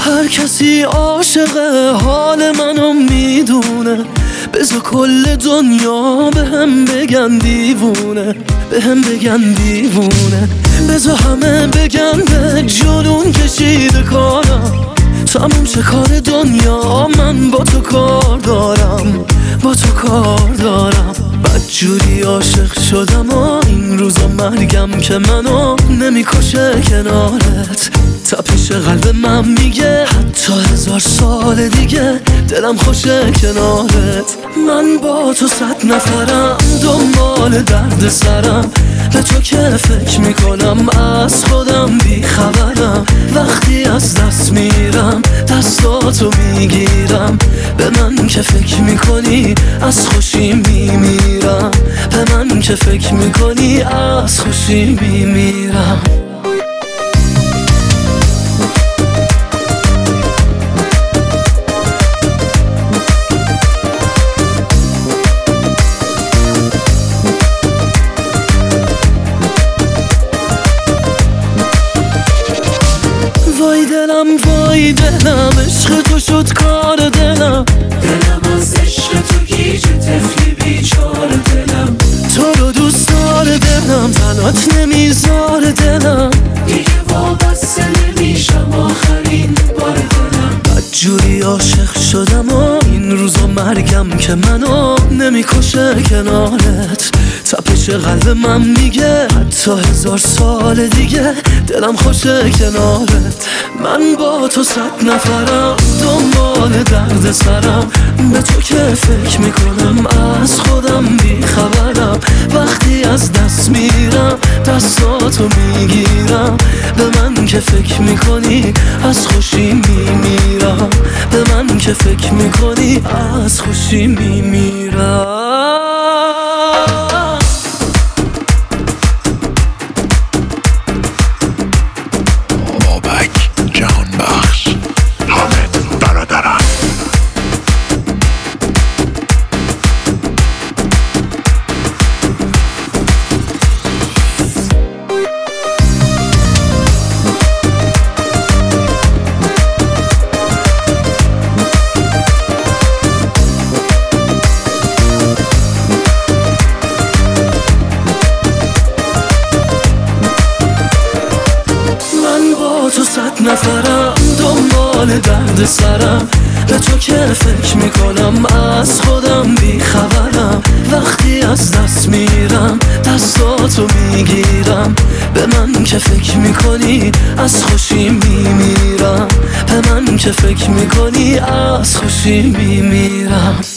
هر کسی عاشق حال منو میدونه، بذار کل دنیا بهم بگن دیوونه، بهم بگن دیوونه. بذار همه بگن به جنون کشیده کارم، تموم شه کار دنیا، من با تو کار دارم، با تو کار دارم. بدجوری عاشق شدم و این روزا مرگم که منو نمیکشه کنارت. تپش قلب من میگه حتی 1000 سال دیگه دلم خوشه کنارت. من با تو 100 نفرم دنبال درد سرم، به تو که فکر میکنم از خودم بی خبرم. وقتی از دست میرم دستاتو میگیرم، به من که فکر میکنی از خوشی میمیرم، به من که فکر میکنی از خوشی میمیرم. وای دلم عشق تو شد کار دلم، دلم از عشق تو گیج طفلی بیچار دلم. تو رو دوست داره دلم، تنات نمیذار دلم، دیگه وابسته نمیشم آخرین بار دلم. بدجوری عاشق شدم و این روزا مرگم که منو نمیکشه کنارت. تپش قلب من میگه حتی 1000 سال دیگه دلم خوشه کنارت. من با تو 100 نفرم دنبال درد سرم، به تو که فکر میکنم از خودم بی خبرم. وقتی از دست میرم دستاتو میگیرم، به من که فکر میکنی از خوشی میمیرم، به من که فکر میکنی از خوشی میمیرم. تو 100 نفرم دنبال درد سرم، به تو که فکر میکنم از خودم بی خبرم. وقتی از دست میرم دستاتو میگیرم، به من که فکر میکنی از خوشی میمیرم، به من که فکر میکنی از خوشی میمیرم.